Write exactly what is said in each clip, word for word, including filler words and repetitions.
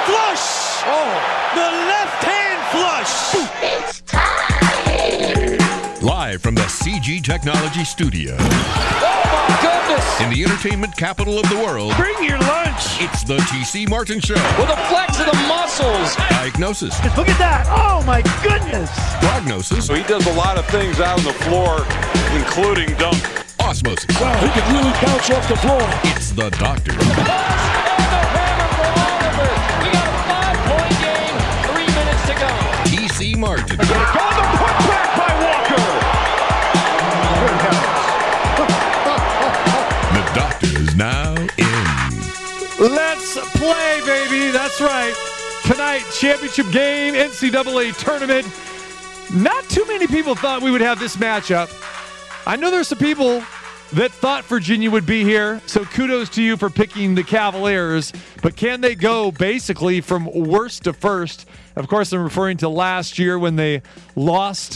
flush. Oh, the left hand flush. It's time. Live from the C G Technology Studio. Oh, my goodness. In the entertainment capital of the world. Bring your lunch. It's the T C Martin Show. With a flex of the muscles. Diagnosis. Look at that. Oh, my goodness. Prognosis. So he does a lot of things out on the floor, including dunk. Osmosis. Wow, he can really bounce off the floor. It's the doctor. And the hammer for Oliver. We got a five-point game, three minutes to go. T C Martin. Got the putback by Walker. The doctor is now in. Let's play, baby. That's right. Tonight, championship game, N C double A tournament. Not too many people thought we would have this matchup. I know there's some people that thought Virginia would be here, so kudos to you for picking the Cavaliers. But can they go basically from worst to first? Of course, I'm referring to last year when they lost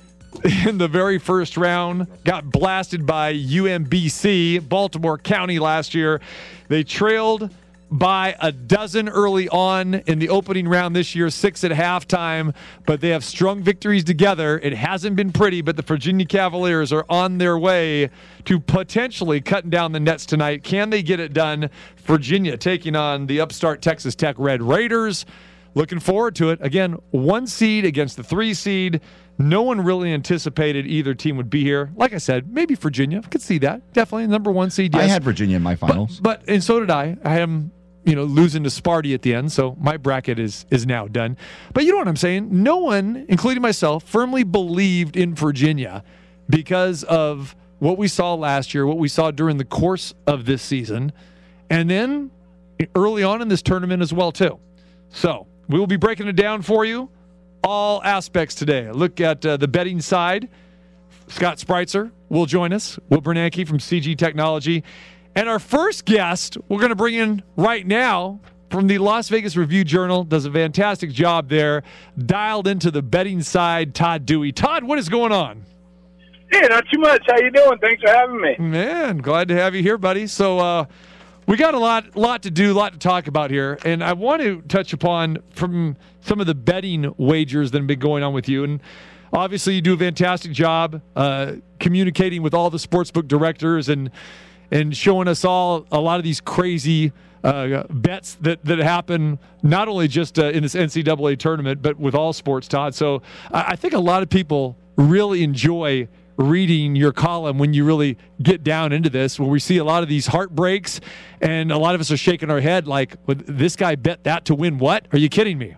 in the very first round, got blasted by U M B C, Baltimore County last year. They trailed by a dozen early on in the opening round this year, six at halftime, but they have strung victories together. It hasn't been pretty, but the Virginia Cavaliers are on their way to potentially cutting down the nets tonight. Can they get it done? Virginia taking on the upstart Texas Tech Red Raiders. Looking forward to it. Again, one seed against the three seed. No one really anticipated either team would be here. Like I said, maybe Virginia. I could see that. Definitely number one seed, yes. I had Virginia in my finals. But, but and so did I. I had them, you know, losing to Sparty at the end, so my bracket is is now done. But you know what I'm saying? No one, including myself, firmly believed in Virginia because of what we saw last year, what we saw during the course of this season, and then early on in this tournament as well, too. So we will be breaking it down for you, all aspects today. Look at uh, the betting side. Scott Spreitzer will join us. Will Bernanke from C G Technology. And our first guest, we're going to bring in right now from the Las Vegas Review-Journal, does a fantastic job there, dialed into the betting side, Todd Dewey. Todd, what is going on? Hey, not too much. How you doing? Thanks for having me. Man, glad to have you here, buddy. So uh, we got a lot, lot to do, a lot to talk about here, and I want to touch upon from some of the betting wagers that have been going on with you. And obviously, you do a fantastic job uh, communicating with all the sportsbook directors and and showing us all a lot of these crazy uh, bets that, that happen not only just uh, in this N C double A tournament, but with all sports, Todd. So I, I think a lot of people really enjoy reading your column when you really get down into this, when we see a lot of these heartbreaks, and a lot of us are shaking our head like, this guy bet that to win what? Are you kidding me?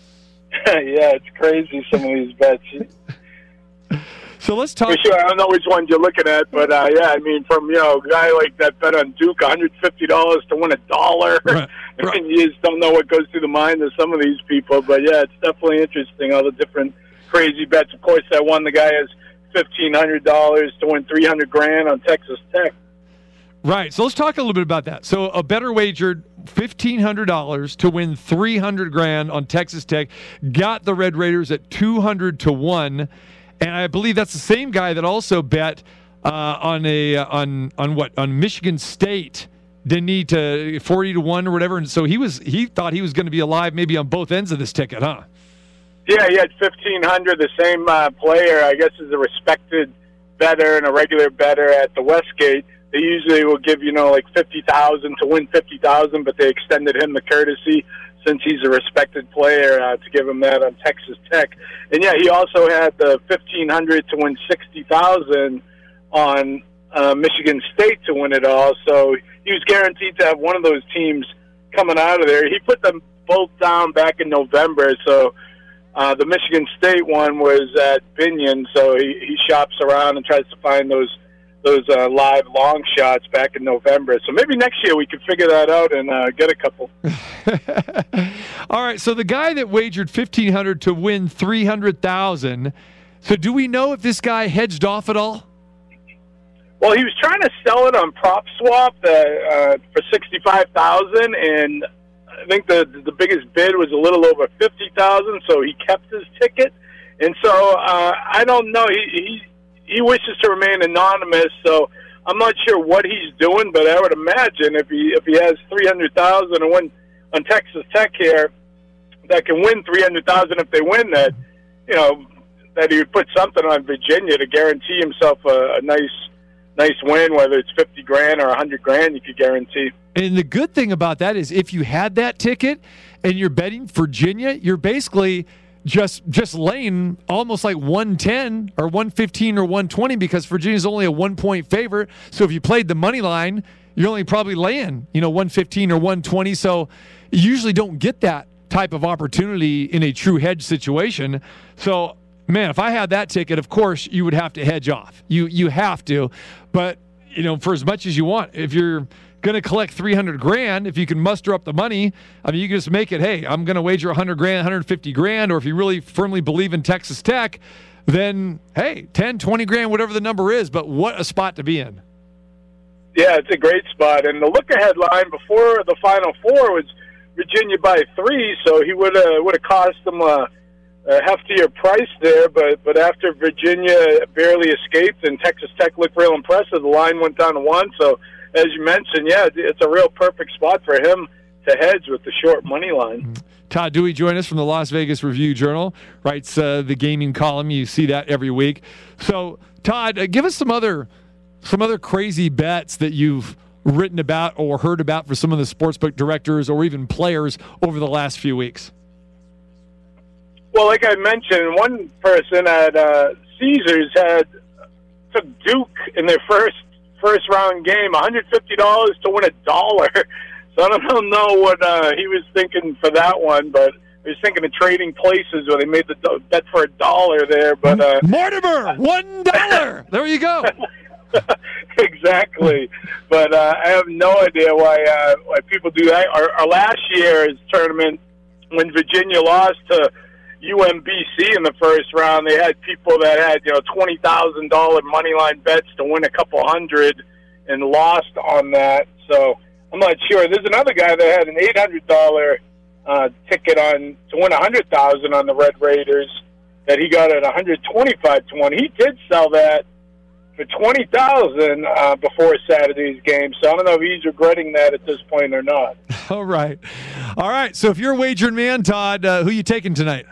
Yeah, it's crazy, some of these bets. So let's talk. For sure, I don't know which ones you're looking at, but uh, yeah, I mean, from, you know, a guy like that bet on Duke, one hundred fifty dollars to win a dollar. Right. I Right. mean, you just don't know what goes through the mind of some of these people. But yeah, it's definitely interesting, all the different crazy bets. Of course, that one, the guy has fifteen hundred dollars to win three hundred grand on Texas Tech. Right. So let's talk a little bit about that. So a better wagered fifteen hundred dollars to win three hundred grand on Texas Tech, got the Red Raiders at two hundred to one. And I believe that's the same guy that also bet uh, on a uh, on on what on Michigan State. Didn't need to forty to one or whatever, and so he was he thought he was going to be alive maybe on both ends of this ticket, huh? Yeah, he had fifteen hundred. The same uh, player, I guess, is a respected bettor and a regular bettor at the Westgate. They usually will give, you know, like fifty thousand to win fifty thousand, but they extended him the courtesy since he's a respected player uh, to give him that on Texas Tech. And yeah, he also had the fifteen hundred to win sixty thousand on uh, Michigan State to win it all. So he was guaranteed to have one of those teams coming out of there. He put them both down back in November. So uh, the Michigan State one was at Binion. So he, he shops around and tries to find those those uh, live long shots back in November. So maybe next year we can figure that out and uh, get a couple. All right, so the guy that wagered fifteen hundred to win three hundred thousand. So do we know if this guy hedged off at all? Well, he was trying to sell it on PropSwap uh, uh, for sixty-five thousand, and I think the the biggest bid was a little over fifty thousand. So he kept his ticket, and so uh, I don't know. He, he he wishes to remain anonymous, so I'm not sure what he's doing. But I would imagine if he if he has three hundred thousand and win on Texas Tech here that can win three hundred thousand if they win that, you know, that he would put something on Virginia to guarantee himself a, a nice nice win, whether it's fifty grand or one hundred grand you could guarantee. And the good thing about that is if you had that ticket and you're betting Virginia, you're basically just just laying almost like one ten or one fifteen or one twenty because Virginia's only a one-point favorite. So if you played the money line, you're only probably laying, you know, one fifteen or one twenty. So you usually don't get that type of opportunity in a true hedge situation. So, man, if I had that ticket, of course, you would have to hedge off. You you have to. But, you know, for as much as you want, if you're going to collect three hundred grand, if you can muster up the money, I mean, you can just make it, hey, I'm going to wager one hundred grand, one hundred fifty grand, or if you really firmly believe in Texas Tech, then, hey, ten, twenty grand, whatever the number is, but what a spot to be in. Yeah, it's a great spot. And the look-ahead line before the Final Four was Virginia by three, so he would have would have cost them a, a heftier price there. But but after Virginia barely escaped and Texas Tech looked real impressive, the line went down to one. So as you mentioned, yeah, it's a real perfect spot for him to hedge with the short money line. Todd Dewey joined us from the Las Vegas Review-Journal, writes uh, the gaming column. You see that every week. So, Todd, uh, give us some other some other crazy bets that you've written about or heard about for some of the sportsbook directors or even players over the last few weeks. Well, like I mentioned, one person at uh, Caesars had took Duke in their first first round game, one hundred fifty dollars to win a dollar. So I don't know what uh, he was thinking for that one, but he was thinking of trading places where they made the do- bet for a dollar there. But uh, Mortimer, one dollar. There you go. Exactly. But uh, I have no idea why uh, why people do that. Our, our last year's tournament, when Virginia lost to U M B C in the first round, they had people that had, you know, twenty thousand dollars money line bets to win a couple hundred and lost on that. So I'm not sure. There's another guy that had an eight hundred dollars uh, ticket on to win one hundred thousand dollars on the Red Raiders that he got at one hundred twenty-five to one. He did sell that for twenty thousand dollars uh, before Saturday's game. So I don't know if he's regretting that at this point or not. All right. All right. So if you're a wagering man, Todd, uh, who you taking tonight?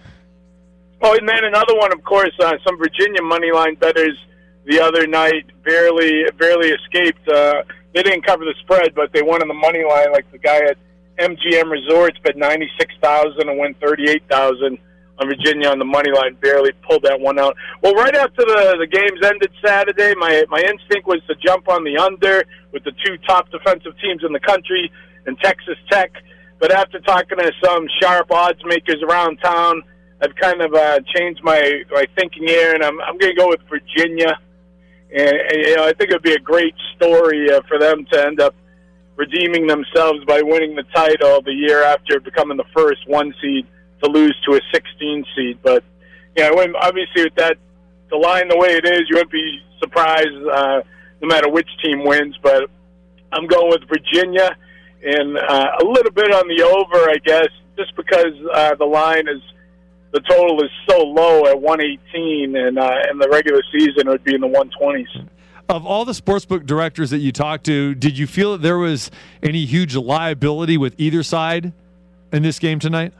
Oh, and then another one, of course, uh, some Virginia money line bettors the other night barely barely escaped. Uh, they didn't cover the spread, but they won on the money line. Like the guy at M G M Resorts bet ninety-six thousand dollars and won thirty-eight thousand dollars on Virginia on the money line. Barely pulled that one out. Well, right after the, the games ended Saturday, my, my instinct was to jump on the under with the two top defensive teams in the country and Texas Tech. But after talking to some sharp odds makers around town, I've kind of uh, changed my, my thinking here, and I'm I'm going to go with Virginia. And, and you know, I think it would be a great story uh, for them to end up redeeming themselves by winning the title the year after becoming the first one seed to lose to a sixteen seed. But you know, when, obviously with that the line the way it is, you wouldn't be surprised uh, no matter which team wins. But I'm going with Virginia, and uh, a little bit on the over, I guess, just because uh, the line is. The total is so low at one eighteen, and uh, in the regular season it would be in the one twenties. Of all the sportsbook directors that you talked to, did you feel that there was any huge liability with either side in this game tonight?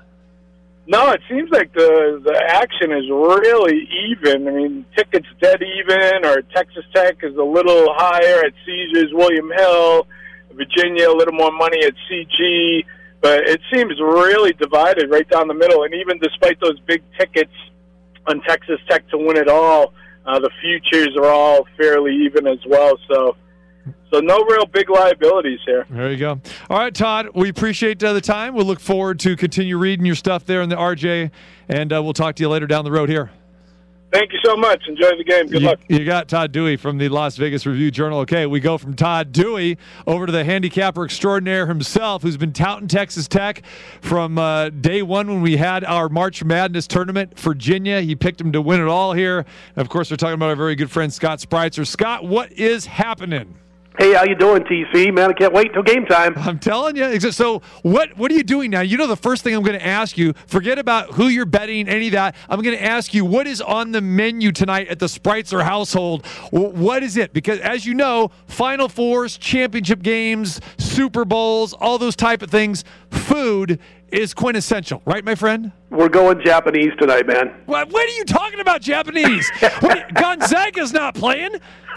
No, it seems like the the action is really even. I mean, tickets dead even, or Texas Tech is a little higher at Caesars, William Hill, Virginia a little more money at C G. But it seems really divided right down the middle. And even despite those big tickets on Texas Tech to win it all, uh, the futures are all fairly even as well. So so no real big liabilities here. There you go. All right, Todd, we appreciate uh, the time. We'll look forward to continue reading your stuff there in the R J, and uh, we'll talk to you later down the road here. Thank you so much. Enjoy the game. Good you, luck. You got Todd Dewey from the Las Vegas Review-Journal. Okay, we go from Todd Dewey over to the handicapper extraordinaire himself, who's been touting Texas Tech from uh, day one when we had our March Madness tournament. Virginia, he picked him to win it all here. And of course, we're talking about our very good friend Scott Spreitzer. Scott, what is happening? Hey, how you doing, T C? Man, I can't wait till game time. I'm telling you. So what what are you doing now? You know the first thing I'm going to ask you, forget about who you're betting, any of that. I'm going to ask you, what is on the menu tonight at the Spreitzer household? What is it? Because as you know, Final Fours, championship games, Super Bowls, all those type of things, food is quintessential. Right, my friend? We're going Japanese tonight, man. What, what are you talking about, Japanese? What, Gonzaga's not playing.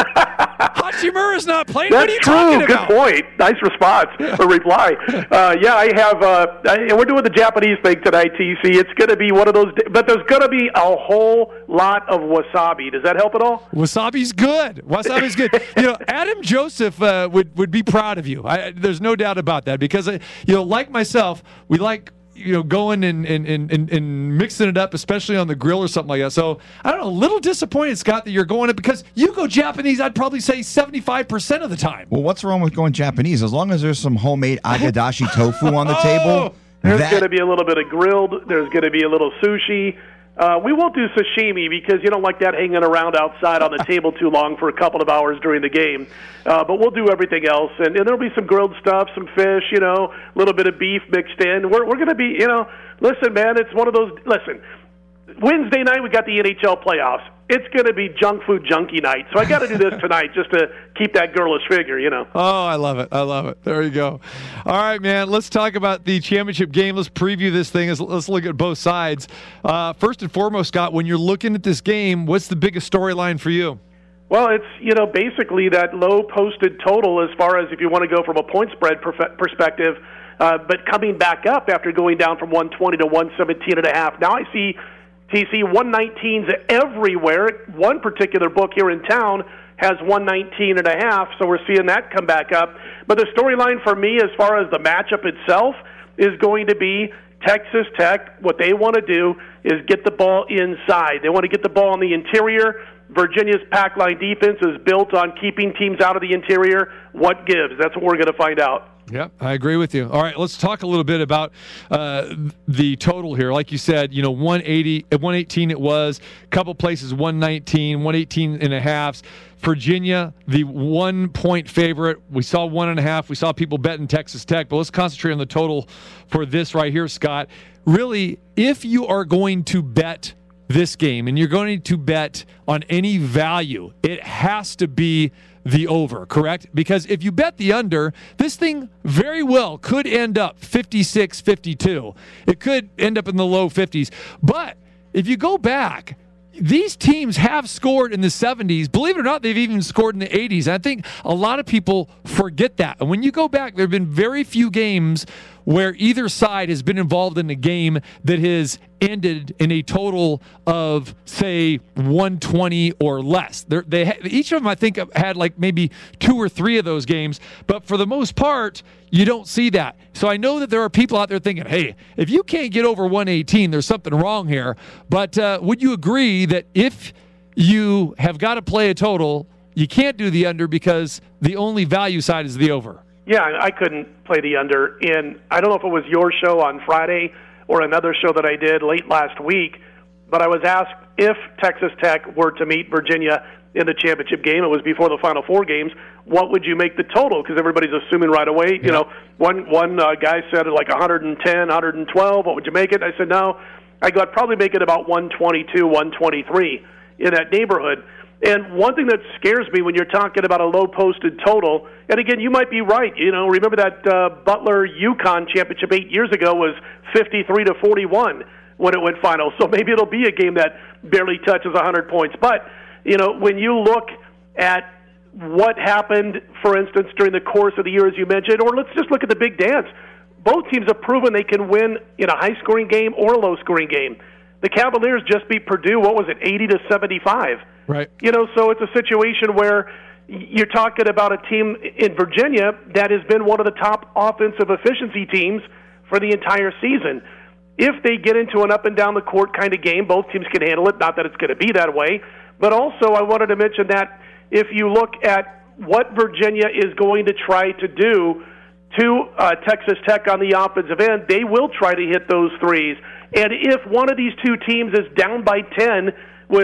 Hachimura's not playing. That's what are you true. talking Good about? point. Nice response or reply. Uh, yeah, I have. Uh, I, we're doing the Japanese thing tonight, T C. It's going to be one of those, but there's going to be a whole lot of wasabi. Does that help at all? Wasabi's good. Wasabi's good. You know, Adam Joseph uh, would would be proud of you. I, there's no doubt about that because uh, you know, like myself, we like. You know, going and, and, and, and mixing it up, especially on the grill or something like that. So, I don't know, a little disappointed, Scott, that you're going it because you go Japanese, I'd probably say seventy-five percent of the time. Well, what's wrong with going Japanese? As long as there's some homemade agadashi tofu on the table. There's that... going to be a little bit of grilled. There's going to be a little sushi. Uh, we won't do sashimi because you don't like that hanging around outside on the table too long for a couple of hours during the game. Uh, but we'll do everything else, and, and there'll be some grilled stuff, some fish, you know, a little bit of beef mixed in. We're we're going to be, you know, listen, man, it's one of those. Listen, Wednesday night we got the N H L playoffs. It's going to be junk food junkie night, so I got to do this tonight just to keep that girlish figure, you know. Oh, I love it. I love it. There you go. All right, man, let's talk about the championship game. Let's preview this thing. Let's, let's look at both sides. Uh, first and foremost, Scott, when you're looking at this game, what's the biggest storyline for you? Well, it's, you know, basically that low posted total as far as if you want to go from a point spread perf- perspective, uh, but coming back up after going down from one twenty to one seventeen and a half. Now I see T C one nineteens everywhere. One particular book here in town has one nineteen and a half, so we're seeing that come back up. But the storyline for me as far as the matchup itself is going to be Texas Tech. What they want to do is get the ball inside. They want to get the ball in the interior. Virginia's pack line defense is built on keeping teams out of the interior. What gives? That's what we're going to find out. Yep, I agree with you. All right, let's talk a little bit about uh, the total here. Like you said, you know, one eighty, one eighteen it was. A couple places, one nineteen, one eighteen and a half. Virginia, the one-point favorite. We saw one and a half. We saw people betting Texas Tech. But let's concentrate on the total for this right here, Scott. Really, if you are going to bet this game and you're going to bet on any value, it has to be the over, correct? Because if you bet the under, this thing very well could end up fifty-six fifty-two. It could end up in the low fifties. But if you go back, these teams have scored in the seventies. Believe it or not, they've even scored in the eighties. I think a lot of people forget that. And when you go back, there have been very few games where either side has been involved in a game that has ended in a total of, say, one twenty or less. They're, they ha- each of them, I think, have had like maybe two or three of those games. But for the most part, you don't see that. So I know that there are people out there thinking, hey, if you can't get over one eighteen, there's something wrong here. But uh, would you agree that if you have got to play a total, you can't do the under because the only value side is the over? Yeah, I couldn't play the under. And I don't know if it was your show on Friday or another show that I did late last week, but I was asked if Texas Tech were to meet Virginia in the championship game, it was before the Final Four games, what would you make the total? Because everybody's assuming right away, you yeah. know, one one uh, guy said like one ten, one twelve, what would you make it? I said, no, I go, I'd probably make it about one twenty-two, one twenty-three in that neighborhood. And one thing that scares me when you're talking about a low-posted total, and again, you might be right. You know, remember that uh, Butler-UConn championship eight years ago was fifty-three to forty-one when it went final. So maybe it'll be a game that barely touches one hundred points. But, you know, when you look at what happened, for instance, during the course of the year, as you mentioned, or let's just look at the big dance, both teams have proven they can win in a high-scoring game or a low-scoring game. The Cavaliers just beat Purdue, what was it, eighty to seventy-five. Right. You know, so it's a situation where you're talking about a team in Virginia that has been one of the top offensive efficiency teams for the entire season. If they get into an up-and-down-the-court kind of game, both teams can handle it. Not that it's going to be that way. But also I wanted to mention that if you look at what Virginia is going to try to do to uh, Texas Tech on the offensive end, they will try to hit those threes. And if one of these two teams is down by ten with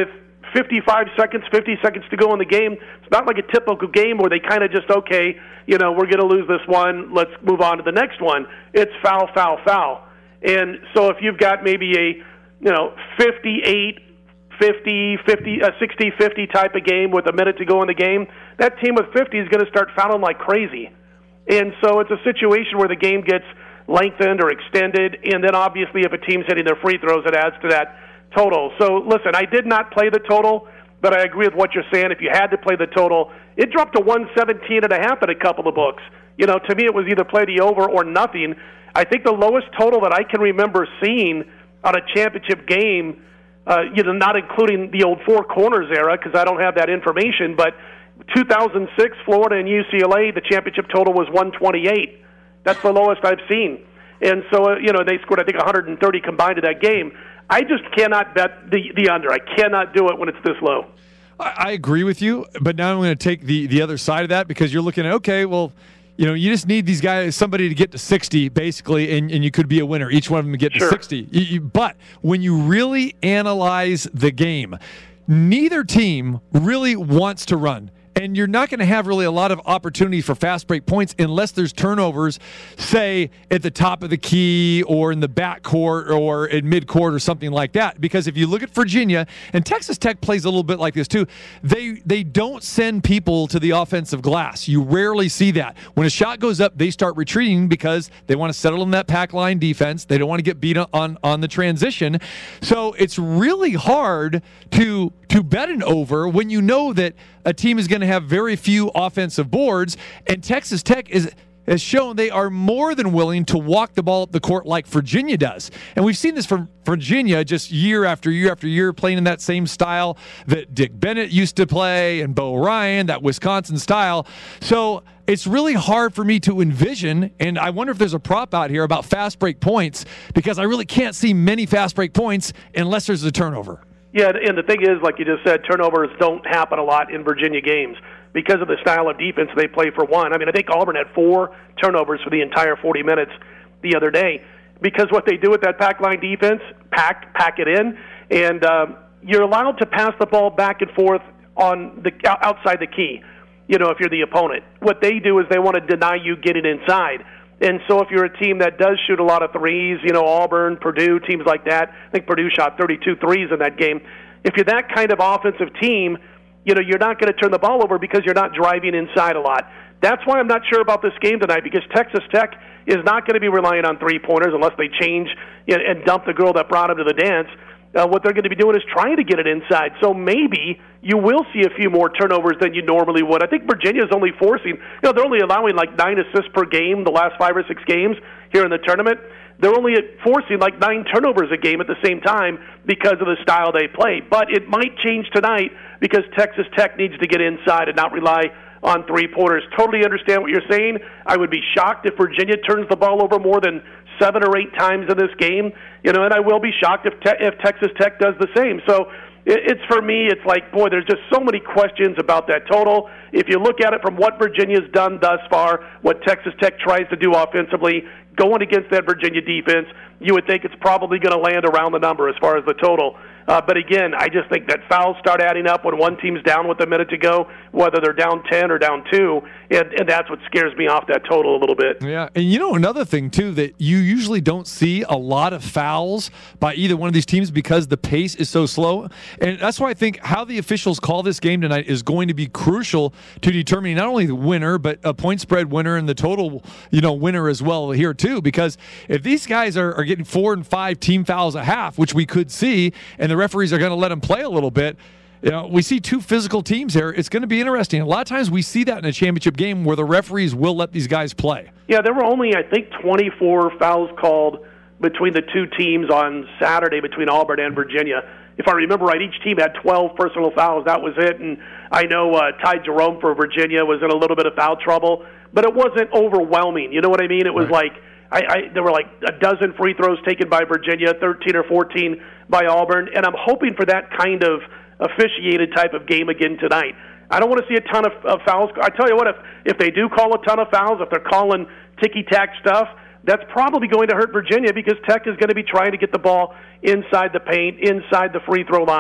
fifty-five seconds, fifty seconds to go in the game. It's not like a typical game where they kind of just, okay, you know, we're going to lose this one, let's move on to the next one. It's foul, foul, foul. And so if you've got maybe a, you know, fifty-eight, fifty, fifty, a sixty fifty type of game with a minute to go in the game, that team with fifty is going to start fouling like crazy. And so it's a situation where the game gets lengthened or extended, and then obviously if a team's hitting their free throws, it adds to that total. So listen, I did not play the total, but I agree with what you're saying. If you had to play the total, it dropped to one seventeen and a half in a couple of books. You know, to me it was either play the over or nothing. I think the lowest total that I can remember seeing on a championship game, uh, you know, not including the old Four Corners era because I don't have that information, but two thousand six Florida and U C L A, the championship total was one twenty-eight. That's the lowest I've seen. And so, uh, you know, they scored, I think, one hundred thirty combined in that game. I just cannot bet the, the under. I cannot do it when it's this low. I, I agree with you, but now I'm going to take the, the other side of that because you're looking at, okay, well, you know, you just need these guys, somebody to get to sixty, basically, and, and you could be a winner. Each one of them to get Sure. to sixty. You, you, but when you really analyze the game, neither team really wants to run. And you're not going to have really a lot of opportunity for fast break points unless there's turnovers, say, at the top of the key or in the backcourt or in midcourt or something like that. Because if you look at Virginia, and Texas Tech plays a little bit like this too, they they don't send people to the offensive glass. You rarely see that. When a shot goes up, they start retreating because they want to settle in that pack line defense. They don't want to get beat on, on the transition. So it's really hard to, to bet an over when you know that a team is going to have very few offensive boards, and Texas Tech is has shown they are more than willing to walk the ball up the court like Virginia does. And we've seen this from Virginia just year after year after year, playing in that same style that Dick Bennett used to play and Bo Ryan, that Wisconsin style. So it's really hard for me to envision, and I wonder if there's a prop out here about fast break points, because I really can't see many fast break points unless there's a turnover. Yeah, and the thing is, like you just said, turnovers don't happen a lot in Virginia games because of the style of defense they play for one. I mean, I think Auburn had four turnovers for the entire forty minutes the other day because what they do with that pack line defense, pack, pack it in, and um, you're allowed to pass the ball back and forth on the outside the key, you know, if you're the opponent. What they do is they want to deny you getting inside. And so if you're a team that does shoot a lot of threes, you know, Auburn, Purdue, teams like that, I think Purdue shot thirty-two threes in that game. If you're that kind of offensive team, you know, you're not going to turn the ball over because you're not driving inside a lot. That's why I'm not sure about this game tonight, because Texas Tech is not going to be relying on three-pointers unless they change and dump the girl that brought them to the dance. Uh, what they're going to be doing is trying to get it inside. So maybe you will see a few more turnovers than you normally would. I think Virginia is only forcing, you know, they're only allowing like nine assists per game the last five or six games here in the tournament. They're only forcing like nine turnovers a game at the same time because of the style they play. But it might change tonight because Texas Tech needs to get inside and not rely on three-pointers. Totally understand what you're saying. I would be shocked if Virginia turns the ball over more than seven or eight times in this game, you know, and I will be shocked if te- if Texas Tech does the same. So it, it's for me, it's like, boy, there's just so many questions about that total. If you look at it from what Virginia's done thus far, what Texas Tech tries to do offensively, going against that Virginia defense, you would think it's probably going to land around the number as far as the total. Uh, but again, I just think that fouls start adding up when one team's down with a minute to go, whether they're down ten or down two, and, and that's what scares me off that total a little bit. Yeah, and you know another thing, too, that you usually don't see a lot of fouls by either one of these teams because the pace is so slow. And that's why I think how the officials call this game tonight is going to be crucial to determining not only the winner, but a point spread winner and the total, you know, winner as well here, too. Because if these guys are, are getting four and five team fouls a half, which we could see, and the referees are going to let them play a little bit, you know, we see two physical teams here. It's going to be interesting. A lot of times we see that in a championship game where the referees will let these guys play. Yeah, there were only, I think, twenty-four fouls called between the two teams on Saturday between Auburn and Virginia. If I remember right, each team had twelve personal fouls. That was it. And I know uh, Ty Jerome for Virginia was in a little bit of foul trouble, but it wasn't overwhelming. You know what I mean? It was right. like I, I, there were like a dozen free throws taken by Virginia, thirteen or fourteen by Auburn, and I'm hoping for that kind of officiated type of game again tonight. I don't want to see a ton of, of fouls. I tell you what, if if they do call a ton of fouls, if they're calling ticky-tack stuff, that's probably going to hurt Virginia because Tech is going to be trying to get the ball inside the paint, inside the free throw line,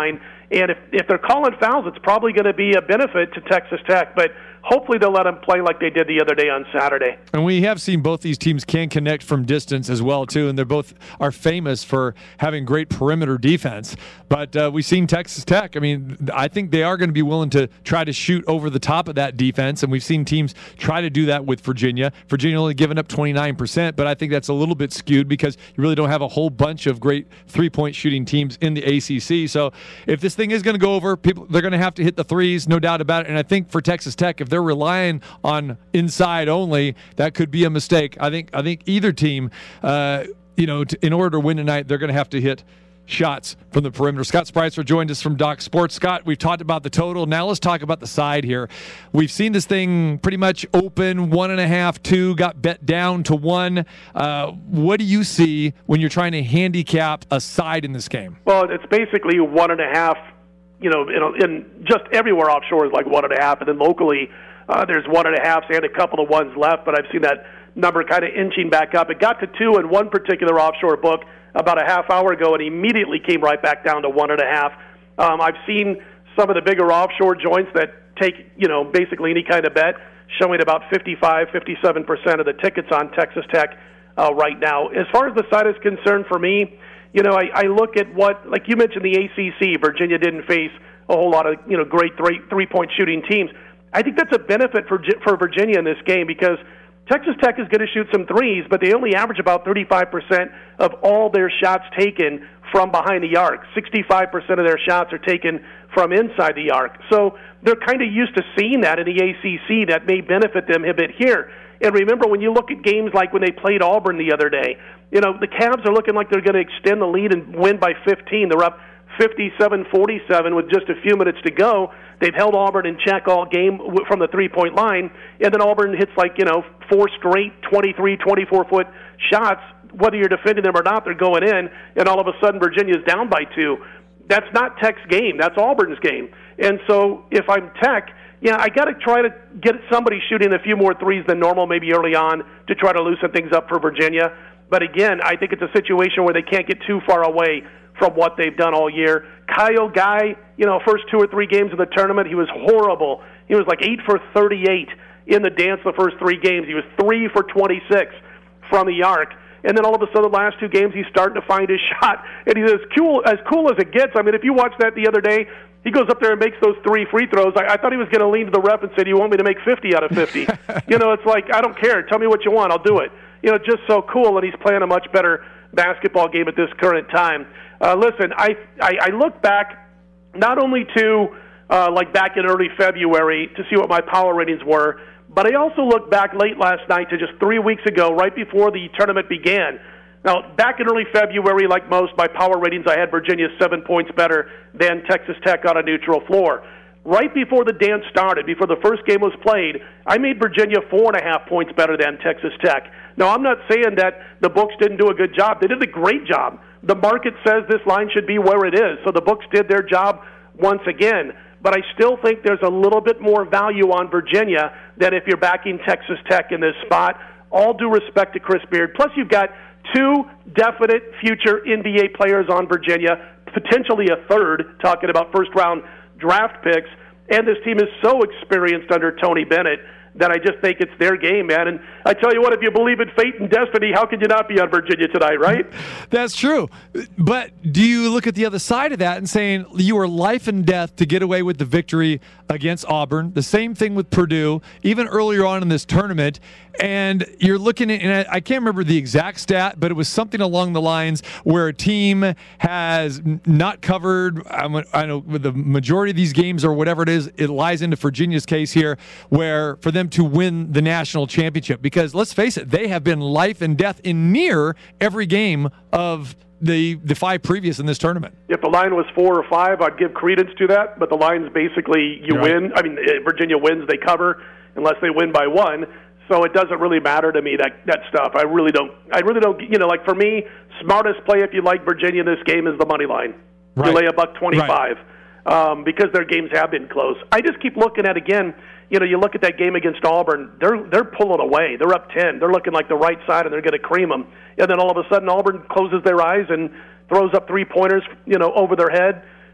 And if, if they're calling fouls, it's probably going to be a benefit to Texas Tech. But hopefully they'll let them play like they did the other day on Saturday. And we have seen both these teams can connect from distance as well, too, and they're both are famous for having great perimeter defense. But uh, we've seen Texas Tech. I mean, I think they are going to be willing to try to shoot over the top of that defense, and we've seen teams try to do that with Virginia. Virginia only giving up twenty-nine percent, but I think that's a little bit skewed because you really don't have a whole bunch of great three-point shooting teams in the A C C. So if this thing is going to go over, people they're going to have to hit the threes, no doubt about it. And I think for Texas Tech, if they're relying on inside only, that could be a mistake. I think I think either team, uh, you know, to, in order to win tonight, they're going to have to hit shots from the perimeter. Scott Spreitzer joined us from Doc Sports. Scott, we've talked about the total. Now let's talk about the side here. We've seen this thing pretty much open, one and a half, two, got bet down to one. Uh, what do you see when you're trying to handicap a side in this game? Well, it's basically one and a half, you know, in, in just everywhere offshore is like one and a half, and then locally uh, there's one and a half and a couple of ones left, but I've seen that number kind of inching back up. It got to two in one particular offshore book about a half hour ago, and immediately came right back down to one and a half. Um, I've seen some of the bigger offshore joints that take, you know, basically any kind of bet, showing about fifty-five, fifty-seven percent of the tickets on Texas Tech uh, right now. As far as the side is concerned for me, you know, I, I look at what, like you mentioned, the A C C, Virginia didn't face a whole lot of, you know, great three, three-point shooting teams. I think that's a benefit for for Virginia in this game because Texas Tech is going to shoot some threes, but they only average about thirty-five percent of all their shots taken from behind the arc. sixty-five percent of their shots are taken from inside the arc. So they're kind of used to seeing that in the A C C. That may benefit them a bit here. And remember, when you look at games like when they played Auburn the other day, you know, the Cavs are looking like they're going to extend the lead and win by fifteen. They're up fifty-seven forty-seven with just a few minutes to go. They've held Auburn in check all game from the three-point line, and then Auburn hits like, you know, four straight twenty-three, twenty-four-foot shots. Whether you're defending them or not, they're going in, and all of a sudden Virginia's down by two. That's not Tech's game. That's Auburn's game. And so if I'm Tech, yeah, I got to try to get somebody shooting a few more threes than normal maybe early on to try to loosen things up for Virginia. But again, I think it's a situation where they can't get too far away from what they've done all year. Kyle Guy, you know, first two or three games of the tournament, he was horrible. He was like eight for thirty-eight in the dance the first three games. He was three for twenty-six from the arc. And then all of a sudden, the last two games, he's starting to find his shot. And he's as cool as cool as it gets. I mean, if you watch that the other day, he goes up there and makes those three free throws. I, I thought he was going to lean to the ref and say, "Do you want me to make fifty out of fifty?" You know, it's like, I don't care. Tell me what you want. I'll do it. You know, just so cool, and he's playing a much better basketball game at this current time. Uh, listen, I, I I look back not only to uh, like back in early February to see what my power ratings were, but I also look back late last night to just three weeks ago, right before the tournament began. Now, back in early February, like most, my power ratings, I had Virginia seven points better than Texas Tech on a neutral floor. Right before the dance started, before the first game was played, I made Virginia four and a half points better than Texas Tech. Now, I'm not saying that the books didn't do a good job. They did a great job. The market says this line should be where it is, so the books did their job once again. But I still think there's a little bit more value on Virginia than if you're backing Texas Tech in this spot. All due respect to Chris Beard. Plus, you've got two definite future N B A players on Virginia, potentially a third, talking about first-round draft picks, and this team is so experienced under Tony Bennett that I just think it's their game, man. And I tell you what, if you believe in fate and destiny, how could you not be on Virginia tonight, right? That's true. But do you look at the other side of that and saying you are life and death to get away with the victory against Auburn? The same thing with Purdue, even earlier on in this tournament. And you're looking at, and I can't remember the exact stat, but it was something along the lines where a team has not covered, I know with the majority of these games or whatever it is, it lies into Virginia's case here, where for them to win the national championship. Because let's face it, they have been life and death in near every game of the the five previous in this tournament. If the line was four or five, I'd give credence to that. But the line's basically you right. win. I mean, Virginia wins, they cover, unless they win by one. So it doesn't really matter to me, that that stuff. I really don't. I really don't. You know, like for me, smartest play if you like Virginia in this game is the money line. Right. You lay a buck twenty-five right. um, because their games have been close. I just keep looking at again. You know, you look at that game against Auburn. They're they're pulling away. They're up ten. They're looking like the right side, and they're going to cream them. And then all of a sudden, Auburn closes their eyes and throws up three pointers. You know, over their head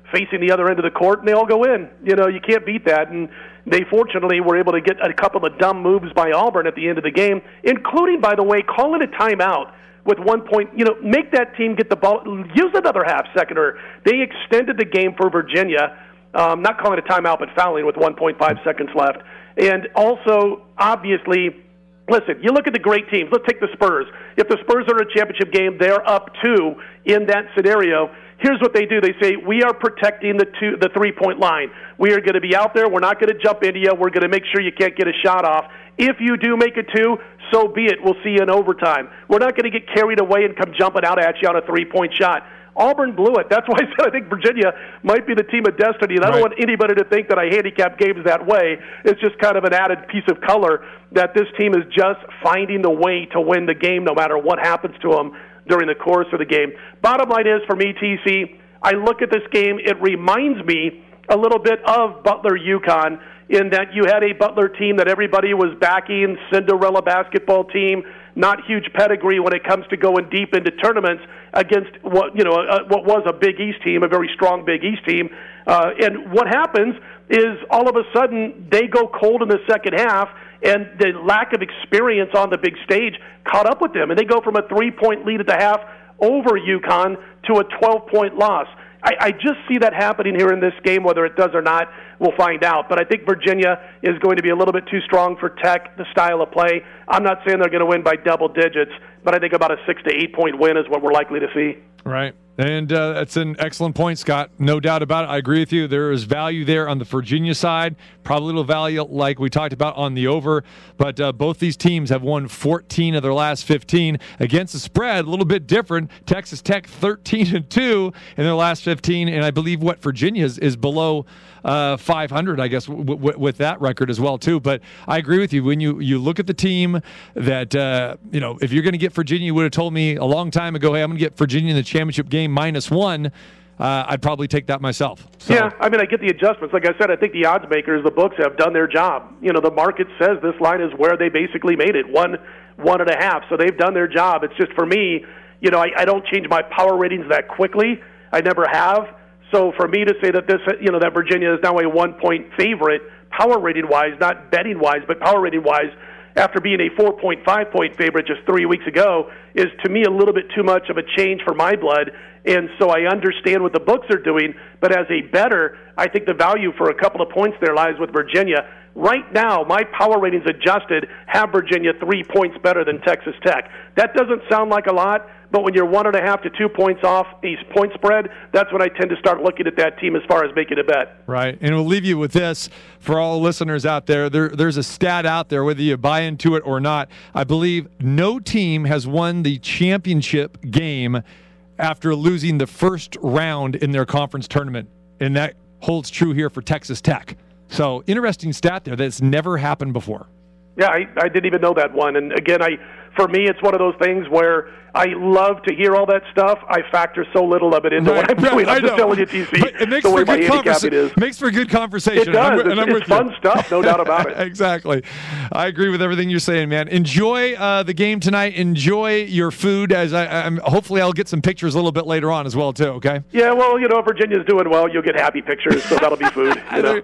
facing the other end of the court, and they all go in. You know, you can't beat that. And they fortunately were able to get a couple of dumb moves by Auburn at the end of the game, including, by the way, calling a timeout with one point. You know, make that team get the ball, use another half second. Or they extended the game for Virginia, um, not calling a timeout, but fouling with one point five seconds left. And also, obviously, listen, you look at the great teams. Let's take the Spurs. If the Spurs are in a championship game, they're up two in that scenario. Here's what they do. They say, we are protecting the two, the three-point line. We are going to be out there. We're not going to jump into you. We're going to make sure you can't get a shot off. If you do make it two, so be it. We'll see you in overtime. We're not going to get carried away and come jumping out at you on a three-point shot. Auburn blew it. That's why I said I think Virginia might be the team of destiny. And I don't Right. want anybody to think that I handicap games that way. It's just kind of an added piece of color that this team is just finding the way to win the game no matter what happens to them during the course of the game. Bottom line is, for me, T C, I look at this game, it reminds me a little bit of Butler-UConn in that you had a Butler team that everybody was backing, Cinderella basketball team, not huge pedigree when it comes to going deep into tournaments against what you know uh, what was a Big East team, a very strong Big East team. Uh, and what happens is all of a sudden they go cold in the second half, and the lack of experience on the big stage caught up with them, and they go from a three-point lead at the half over UConn to a twelve-point loss. I, I just see that happening here in this game. Whether it does or not, we'll find out. But I think Virginia is going to be a little bit too strong for Tech, the style of play. I'm not saying they're going to win by double digits, but I think about a six to eight point win is what we're likely to see. Right. And uh, that's an excellent point, Scott. No doubt about it. I agree with you. There is value there on the Virginia side. Probably a little value like we talked about on the over. But uh, both these teams have won fourteen of their last fifteen against the spread. A little bit different. Texas Tech thirteen and two in their last fifteen. And I believe what Virginia is, is below uh, five hundred, I guess, w- w- with that record as well, too. But I agree with you. When you, you look at the team that, uh, you know, if you're going to get Virginia, you would have told me a long time ago, hey, I'm going to get Virginia in the championship game minus one, uh, I'd probably take that myself. So. Yeah, I mean, I get the adjustments. Like I said, I think the odds makers, the books, have done their job. You know, the market says this line is where they basically made it, one, one and a half. So they've done their job. It's just for me, you know, I, I don't change my power ratings that quickly. I never have. So for me to say that this, you know, that Virginia is now a one-point favorite, power rating-wise, not betting-wise, but power rating-wise, after being a four point five point favorite just three weeks ago, is to me a little bit too much of a change for my blood. And so I understand what the books are doing, but as a bettor, I think the value for a couple of points there lies with Virginia. Right now, my power ratings adjusted have Virginia three points better than Texas Tech. That doesn't sound like a lot, but when you're one and a half to two points off a point spread, that's when I tend to start looking at that team as far as making a bet. Right, and we'll leave you with this for all listeners out there. there. There's a stat out there, whether you buy into it or not. I believe no team has won the championship game after losing the first round in their conference tournament, and that holds true here for Texas Tech. So, interesting stat there that's never happened before. Yeah, I, I didn't even know that one. And again, I for me, it's one of those things where I love to hear all that stuff. I factor so little of it into right. what I'm doing. Yeah, I'm just telling you, T C, it makes the for way my good handicap it is. conversa- makes for good conversation. It does. I'm, it's and I'm it's with fun you. stuff, no doubt about it. Exactly. I agree with everything you're saying, man. Enjoy uh, the game tonight. Enjoy your food. As I, I'm, hopefully, I'll get some pictures a little bit later on as well, too. Okay. Yeah. Well, you know, if Virginia's doing well, you'll get happy pictures, so that'll be food. You know?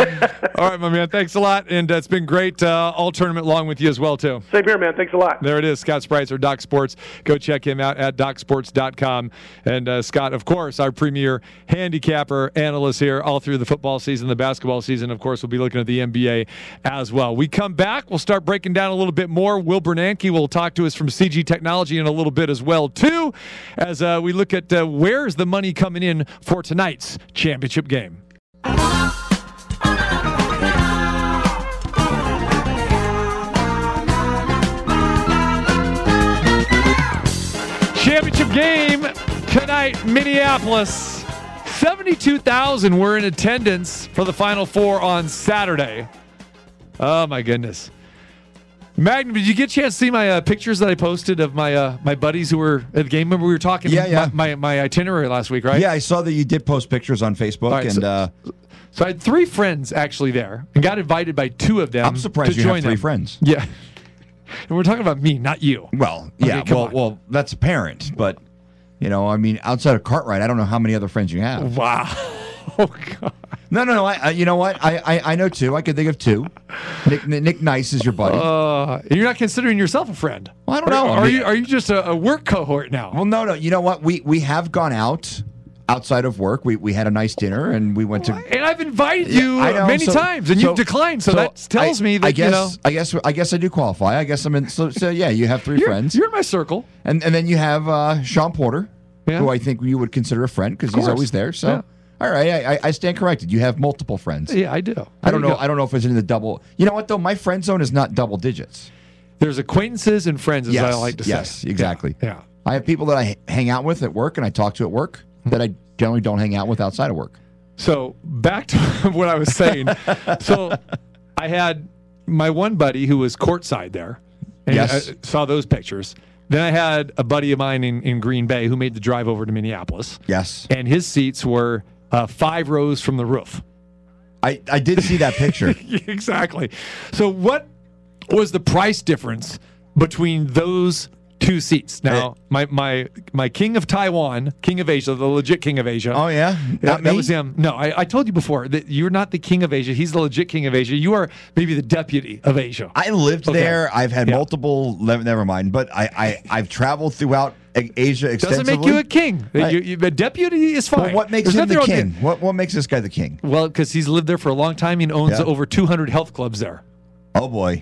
All right, my man. Thanks a lot, and uh, it's been great uh, all tournament long with you as well, too. Same here, man. Thanks a lot. There it is, Scott Spreitzer, Doc Sports. Go check him out at doc sports dot com. And uh, Scott, of course, our premier handicapper analyst here all through the football season, the basketball season. Of course, we'll be looking at the N B A as well. We come back, we'll start breaking down a little bit more. Will Bernanke will talk to us from C G Technology in a little bit as well, too, as uh, we look at uh, where's the money coming in for tonight's championship game. Championship game tonight, Minneapolis. seventy-two thousand were in attendance for the Final Four on Saturday. Oh, my goodness. Magnum, did you get a chance to see my uh, pictures that I posted of my uh, my buddies who were at the game? Remember we were talking yeah, yeah. My, my, my itinerary last week, right? Yeah, I saw that you did post pictures on Facebook. Right, and so, uh, so I had three friends actually there and got invited by two of them I'm surprised to you join have three them. friends. Yeah. And we're talking about me, not you. Well, yeah, Okay, come well, on. well, that's apparent. But, you know, I mean, outside of Cartwright, I don't know how many other friends you have. Wow. Oh, God. No, no, no. I, I, you know what? I, I, I know two. I could think of two. Nick, Nick Nice is your buddy. Uh, you're not considering yourself a friend. Well, I don't know. Are, I mean- you are you just a, a work cohort now? Well, no, no. You know what? We we have gone out outside of work. We we had a nice dinner and we went to. And I've invited you Yeah, I know. many So- times, and so- you've declined. So, that tells I, me that I guess you know I guess I guess I do qualify. I guess I'm in. So, so yeah, you have three you're, friends, you're in my circle. and and then you have uh, Sean Porter, Yeah. who I think you would consider a friend because he's course. always there. So. Yeah. All right, I, I- I stand corrected. You have multiple friends. Yeah, I do. I don't There you know. go. I don't know if it's in the double. You know what though? My friend zone is not double digits. There's acquaintances and friends, as Yes, I like to yes, say. exactly. Yeah. I have people that I h- hang out with at work and I talk to at work that I generally don't hang out with outside of work. So back to what I was saying. So I had my one buddy who was courtside there, and Yes. I saw those pictures. Then I had a buddy of mine in, in Green Bay who made the drive over to Minneapolis, Yes, and his seats were uh, five rows from the roof. I, I did see that picture. Exactly. So what was the price difference between those two seats? Now, Uh, my my my king of Taiwan, king of Asia, the legit king of Asia. Oh yeah, That, not that me? was him. No, I, I told you before that you're not the king of Asia. He's the legit king of Asia. You are maybe the deputy of Asia. I lived Okay. there. I've had Yeah. multiple. le- Never mind. But I, I I've traveled throughout A- Asia extensively. Doesn't make you a king. I- You, you, a deputy is fine. Well, what makes There's him the nothing wrong king? What what makes this guy the king? with- Well, because he's lived there for a long time. He owns Yeah. over two hundred health clubs there. Oh boy,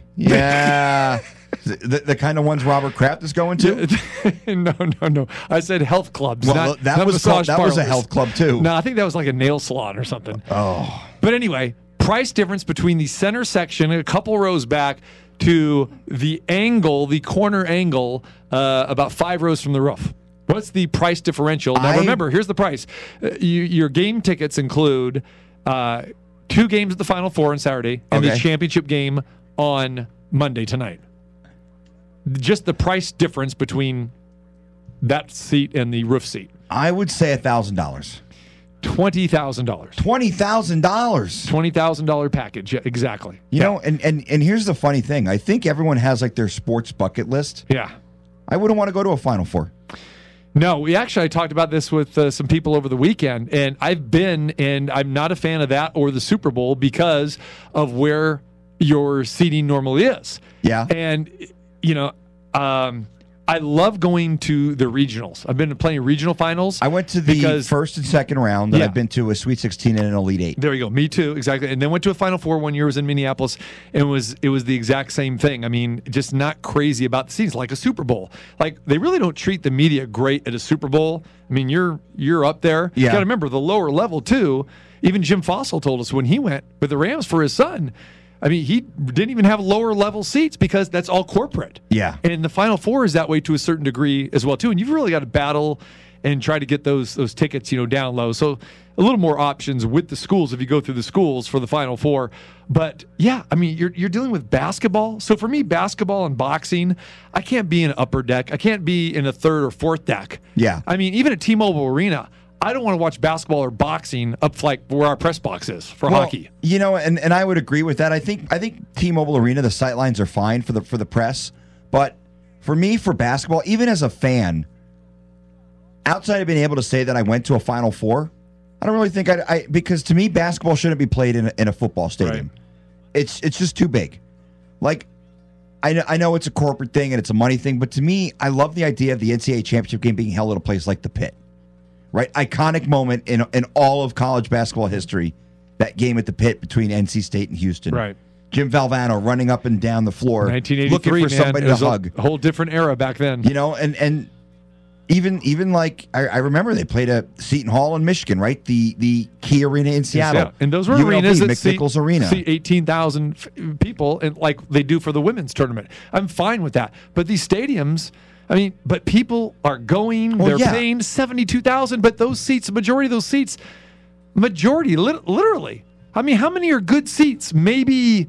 yeah, the, the kind of ones Robert Kraft is going to. no, no, no. I said health clubs. Well, not, that not was called, massage that was a parlors. health club too. No, I think that was like a nail salon or something. Oh, But anyway, price difference between the center section, a couple rows back, to the angle, the corner angle, uh, about five rows from the roof. What's the price differential? Now, I- remember, here's the price. Uh, you, your game tickets include uh, two games at the Final Four on Saturday and the Okay. championship game on Monday tonight. Just the price difference between that seat and the roof seat. I would say a thousand dollars. twenty thousand dollars. Twenty thousand dollars. twenty thousand dollars package. Yeah, exactly. You yeah. know, and, and and here's the funny thing. I think everyone has like their sports bucket list. Yeah. I wouldn't want to go to a Final Four. No, we actually I talked about this with uh, some people over the weekend, and I've been, and I'm not a fan of that or the Super Bowl because of where your seating normally is. Yeah. And, you know, um, I love going to the regionals. I've been playing regional finals. I went to the because, first and second round, and Yeah. I've been to a Sweet sixteen and an Elite Eight. There you go. Me too. Exactly. And then went to a Final Four one year. Was in Minneapolis, and it was it was the exact same thing. I mean, just not crazy about the scenes like a Super Bowl. Like they really don't treat the media great at a Super Bowl. I mean, you're you're up there. You Yeah. got to remember the lower level too. Even Jim Fossil told us when he went with the Rams for his son. I mean, he didn't even have lower level seats because that's all corporate. Yeah. And the Final Four is that way to a certain degree as well too. And you've really got to battle and try to get those those tickets, you know, down low. So a little more options with the schools if you go through the schools for the Final Four. But yeah, I mean, you're you're dealing with basketball. So for me, basketball and boxing, I can't be in upper deck. I can't be in a third or fourth deck. Yeah. I mean, even at T-Mobile Arena, I don't want to watch basketball or boxing up like where our press box is for Well, hockey. You know, and, and I would agree with that. I think I think T-Mobile Arena, the sight lines are fine for the for the press, but for me, for basketball, even as a fan, outside of being able to say that I went to a Final Four, I don't really think I, I because to me, basketball shouldn't be played in a, in a football stadium. Right. It's it's just too big. Like, I know, I know it's a corporate thing and it's a money thing, but to me, I love the idea of the N C double A championship game being held at a place like the Pit. Right, iconic moment in in all of college basketball history. That game at the Pit between N C State and Houston. Right. Jim Valvano running up and down the floor, nineteen eighty-three, looking for man, somebody it to was a hug. whole different era back then. You know, and and even even like I, I remember they played at Seton Hall in Michigan, right? The the Key Arena in Seattle, Yeah, and those were U N L V, arenas that McNichols see, Arena. see eighteen thousand f- people, and like they do for the women's tournament. I'm fine with that. But these stadiums, I mean, but people are going. Well, they're yeah. paying seventy-two thousand. But those seats, the majority of those seats, majority, lit- literally. I mean, how many are good seats? Maybe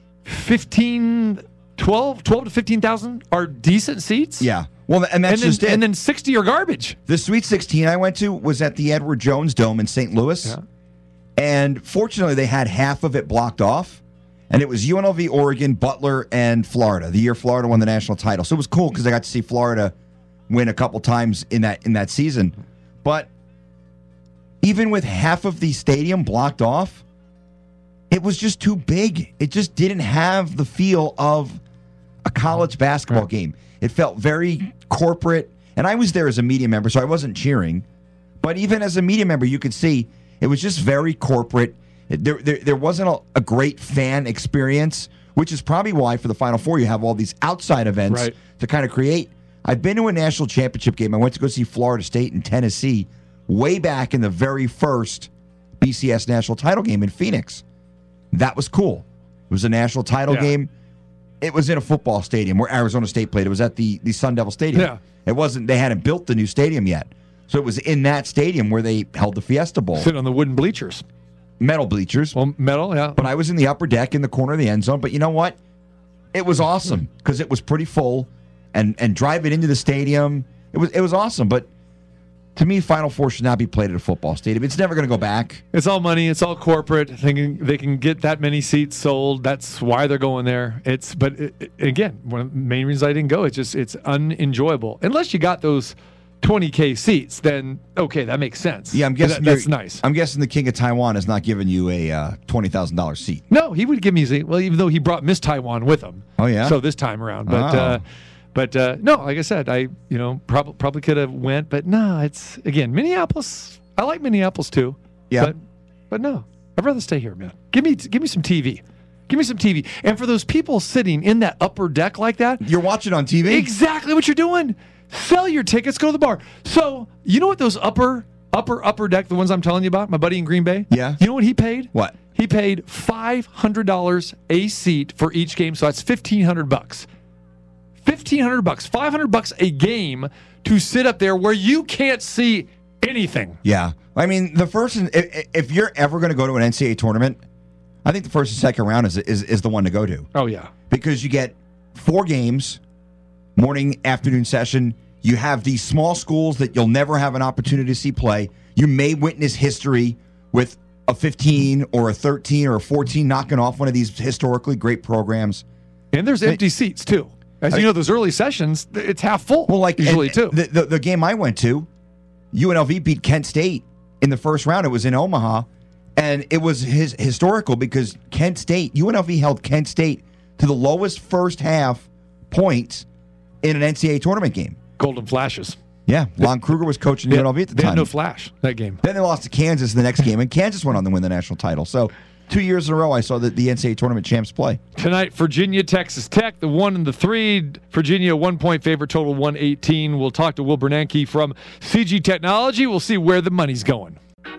fifteen, twelve, twelve to fifteen thousand are decent seats. Yeah, well, and that's and then, just it. and then sixty are garbage. The Sweet sixteen I went to was at the Edward Jones Dome in Saint Louis. Yeah. And fortunately, they had half of it blocked off. And it was U N L V, Oregon, Butler, and Florida, the year Florida won the national title. So it was cool because I got to see Florida win a couple times in that in that season. But even with half of the stadium blocked off, it was just too big. It just didn't have the feel of a college basketball Right. game. It felt very corporate. And I was there as a media member, so I wasn't cheering. But even as a media member, you could see it was just very corporate. There, there, there wasn't a, a great fan experience, which is probably why for the Final Four you have all these outside events Right. to kind of create. I've been to a national championship game. I went to go see Florida State and Tennessee way back in the very first B C S national title game in Phoenix. That was cool. It was a national title Yeah. game. It was in a football stadium where Arizona State played. It was at the, the Sun Devil Stadium. Yeah. It wasn't, they hadn't built the new stadium yet. So it was in that stadium where they held the Fiesta Bowl. Sitting on the wooden bleachers. Metal bleachers. Well, metal, yeah. But I was in the upper deck in the corner of the end zone. But you know what? It was awesome because it was pretty full. And and driving into the stadium, it was it was awesome. But to me, Final Four should not be played at a football stadium. It's never going to go back. It's all money. It's all corporate. They can, they can get that many seats sold. That's why they're going there. It's but it, it- again, one of the main reasons I didn't go. It's just it's unenjoyable unless you got those twenty K seats. Then okay, that makes sense. Yeah, I'm guessing That- that's you're- nice. I'm guessing the King of Taiwan is not giving you a uh, twenty thousand dollars seat. No, he would give me a seat. Well, even though he brought Miss Taiwan with him. Oh, yeah? So this time around, but. Oh. Uh, But uh, no, like I said, I you know probably probably could have went, but no, it's again Minneapolis. I like Minneapolis too. Yeah. But, but no, I'd rather stay here, man. Give me give me some T V. Give me some T V. And for those people sitting in that upper deck like that, You're watching on T V? exactly what you're doing. Sell your tickets, go to the bar. So you know what those upper upper upper deck, the ones I'm telling you about, my buddy in Green Bay. Yeah. You know what he paid? What? He paid five hundred dollars a seat for each game, so that's fifteen hundred bucks. fifteen hundred bucks, five hundred bucks a game to sit up there where you can't see anything. Yeah. I mean, the first, and- if, if you're ever going to go to an N C double A tournament, I think the first and second round is, is is the one to go to Oh yeah. because you get four games, morning, afternoon session. You have these small schools that you'll never have an opportunity to see play. You may witness history with a fifteen or a thirteen or a fourteen knocking off one of these historically great programs. And there's empty seats too. As you know, those early sessions, it's half full. Well, like usually and- too. The, the the game I went to, U N L V beat Kent State in the first round. It was in Omaha, and it was his historical because Kent State, U N L V held Kent State to the lowest first half points in an N C double A tournament game. Golden flashes. Yeah, Lon Kruger was coaching U N L V at the they time. had no flash that game. Then they lost to Kansas the next game, and Kansas went on to win the national title. So two years in a row, I saw the, the N C double A tournament champs play. Tonight, Virginia, Texas Tech, the one and the three. Virginia, one point favorite, total one eighteen. We'll talk to Will Bernanke from C G Technology. We'll see where the money's going.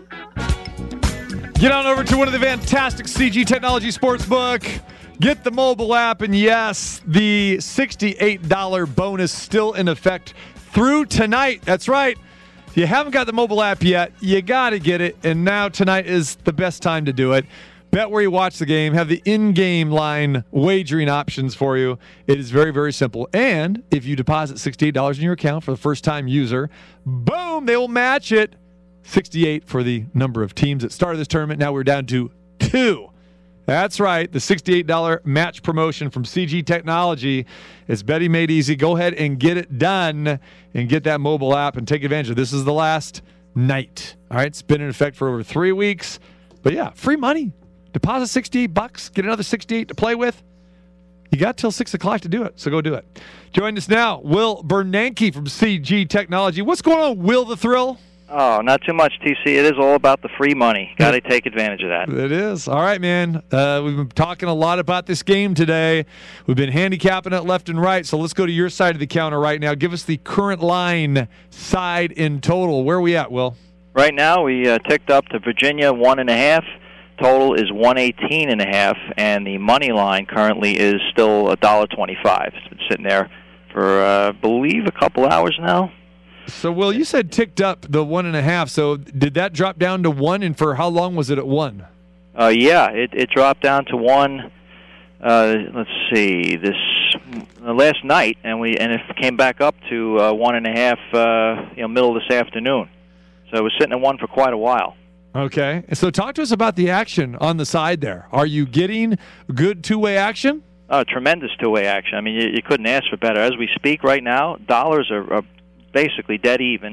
Get on over to one of the fantastic C G Technology Sportsbook. Get the mobile app, and yes, the sixty-eight dollars bonus still in effect through tonight. That's right. If you haven't got the mobile app yet, you got to get it, and now tonight is the best time to do it. Bet where you watch the game, have the in-game line wagering options for you. It is very, very simple. And if you deposit sixty-eight dollars in your account for the first-time user, boom, they will match it. sixty-eight for the number of teams that started this tournament. Now we're down to two. That's right, the sixty-eight dollars match promotion from C G Technology. It's Betty made easy. Go ahead and get it done and get that mobile app and take advantage of it. This is the last night. All right, it's been in effect for over three weeks. But yeah, free money. Deposit sixty-eight bucks, get another sixty-eight to play with. You got till six o'clock to do it, so go do it. Join us now, Will Bernanke from C G Technology. What's going on, Will the Thrill? Oh, not too much, T C. It is all about the free money. Got to take advantage of that. It is. All right, man. Uh, we've been talking a lot about this game today. We've been handicapping it left and right, so let's go to your side of the counter right now. Give us the current line side in total. Where are we at, Will? Right now, we uh, ticked up to Virginia one and a half. Total is one eighteen and a half, and the money line currently is still a dollar twenty-five. It's been sitting there for, uh, I believe, a couple hours now. So, Will, you said ticked up the one and a half. So, did that drop down to one? And for how long was it at one? Uh, yeah, it, it dropped down to one. Uh, let's see, this uh, last night, and we and it came back up to uh, one and a half. Uh, you know, middle of this afternoon. So it was sitting at one for quite a while. Okay. So, talk to us about the action on the side there. Are you getting good two-way action? Uh, tremendous two-way action. I mean, you, you couldn't ask for better. As we speak right now, dollars are, are basically dead even.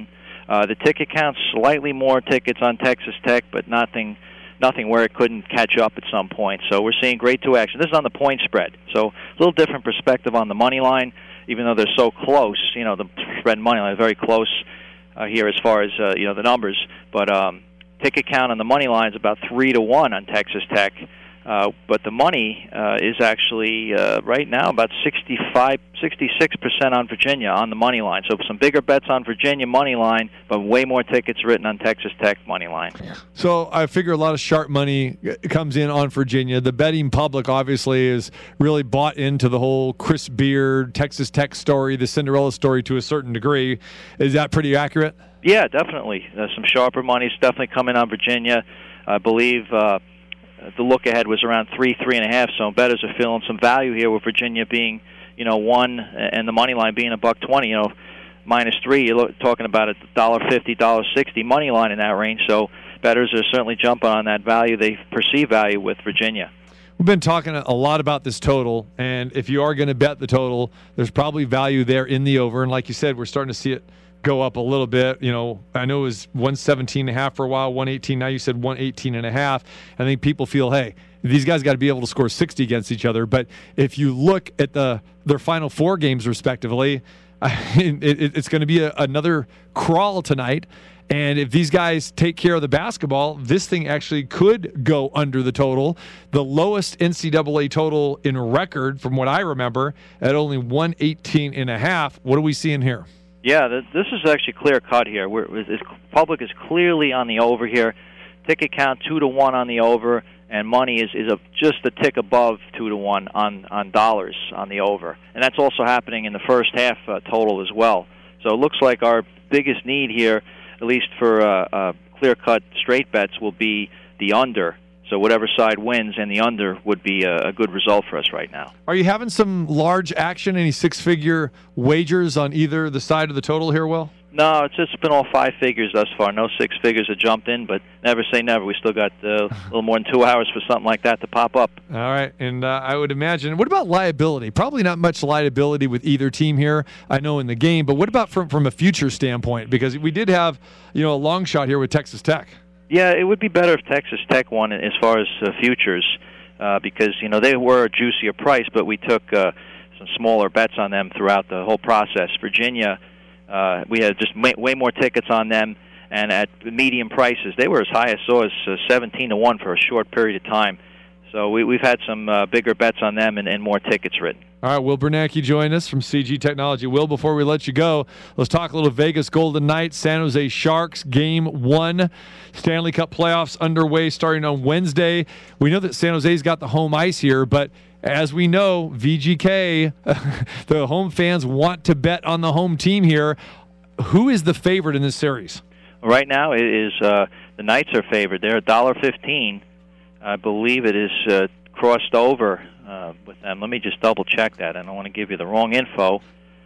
Uh, the ticket count's slightly more tickets on Texas Tech, but nothing nothing where it couldn't catch up at some point. So we're seeing grade two action. This is on the point spread. So a little different perspective on the money line, even though they're so close. You know, the spread money line is very close uh, here as far as, uh, you know, the numbers. But um, ticket count on the money line is about three to one on Texas Tech. Uh, but the money uh, is actually uh, right now about sixty-five, sixty-six percent on Virginia on the money line. So some bigger bets on Virginia money line, but way more tickets written on Texas Tech money line. So I figure a lot of sharp money comes in on Virginia. The betting public obviously is really bought into the whole Chris Beard, Texas Tech story, the Cinderella story to a certain degree. Is that pretty accurate? Yeah, definitely. Uh, some sharper money is definitely coming on Virginia. I believe uh, the look ahead was around three, three and a half. So bettors are feeling some value here with Virginia being, you know, one and the money line being a buck twenty. You know, minus three. You're look, talking about a dollar fifty, dollar sixty money line in that range. So bettors are certainly jumping on that value. They perceive value with Virginia. We've been talking a lot about this total, and if you are going to bet the total, there's probably value there in the over. And like you said, we're starting to see it go up a little bit. You know, I know it was one seventeen and a half for a while, one eighteen. Now you said one eighteen and a half. I think people feel, hey, these guys got to be able to score sixty against each other. But if you look at the their final four games respectively, it, it, it's going to be a, another crawl tonight. And if these guys take care of the basketball, this thing actually could go under the total. The lowest N C double A total in record, from what I remember, at only one eighteen and a half. What are we seeing here? Yeah, this is actually clear cut here. We're, this public is clearly on the over here. Ticket count two to one on the over, and money is is a, just a tick above two to one on on dollars on the over, and that's also happening in the first half uh, total as well. So it looks like our biggest need here, at least for uh, uh, clear cut straight bets, will be the under. So whatever side wins and the under would be a, a good result for us right now. Are you having some large action, any six-figure wagers on either the side of the total here, Will? No, it's just been all five figures thus far. No six figures have jumped in, but never say never. We still got uh, a little more than two hours for something like that to pop up. All right, and uh, I would imagine, what about liability? Probably not much liability with either team here, I know, in the game, but what about from, from a future standpoint? Because we did have, you know, a long shot here with Texas Tech. Yeah, it would be better if Texas Tech won as far as uh, futures uh, because, you know, they were a juicier price, but we took uh, some smaller bets on them throughout the whole process. Virginia, uh, we had just way, way more tickets on them, and at medium prices. They were as high as so as uh, seventeen to one for a short period of time. So we, we've had some uh, bigger bets on them and, and more tickets written. All right, Will Bernanke joined us from C G Technology. Will, before we let you go, let's talk a little Vegas Golden Knights, San Jose Sharks, Game one. Stanley Cup playoffs underway starting on Wednesday. We know that San Jose's got the home ice here, but as we know, V G K, the home fans want to bet on the home team here. Who is the favorite in this series? Right now, it is uh, the Knights are favored. They're one dollar fifteen. I believe it is uh, crossed over uh, with them. Let me just double-check that. I don't want to give you the wrong info.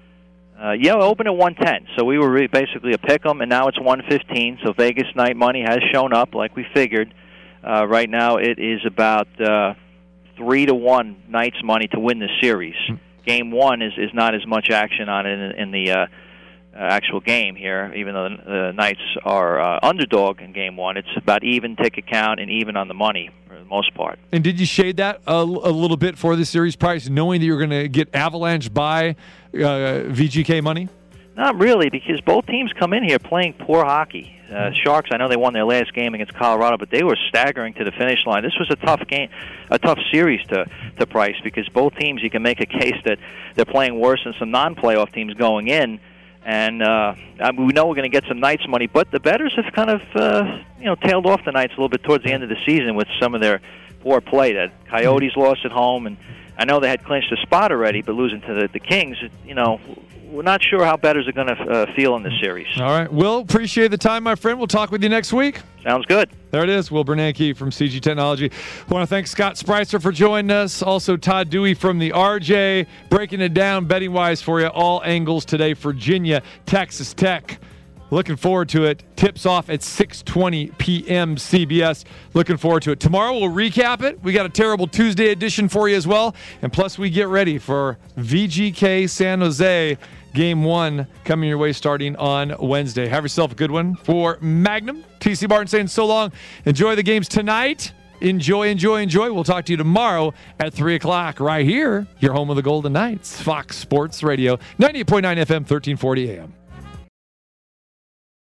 Uh, yeah, open at one ten. So we were really basically a pick-em, and now it's one fifteen. So Vegas night money has shown up like we figured. Uh, right now it is about uh, three to one Knights money to win the series. Game one is, is not as much action on it in, in the uh, actual game here, even though the Knights are uh, underdog in game one. It's about even ticket count and even on the money for the most part. And did you shade that a, a little bit for the series price, knowing that you're going to get avalanched by uh, V G K money? Not really, because both teams come in here playing poor hockey. Uh, Sharks, I know they won their last game against Colorado, but they were staggering to the finish line. This was a tough game, a tough series to to price, because both teams, you can make a case that they're playing worse than some non-playoff teams going in. And uh, I mean, we know we're going to get some Knights money, but the bettors have kind of uh, you know tailed off the Knights a little bit towards the end of the season with some of their poor play. That Coyotes lost at home, and I know they had clinched a spot already, but losing to the, the Kings, you know, we're not sure how bettors are going to uh, feel in this series. All right. Will, appreciate the time, my friend. We'll talk with you next week. Sounds good. There it is. Will Bernanke from C G Technology. I want to thank Scott Spreitzer for joining us. Also, Todd Dewey from the R J, breaking it down betting-wise for you. All angles today. Virginia, Texas Tech. Looking forward to it. Tips off at six twenty p.m. C B S. Looking forward to it. Tomorrow we'll recap it. We got a terrible Tuesday edition for you as well. And plus we get ready for V G K San Jose Game one coming your way starting on Wednesday. Have yourself a good one. For Magnum, T C Martin saying so long. Enjoy the games tonight. Enjoy, enjoy, enjoy. We'll talk to you tomorrow at three o'clock right here, your home of the Golden Knights. Fox Sports Radio, ninety-eight point nine F M, thirteen forty A M.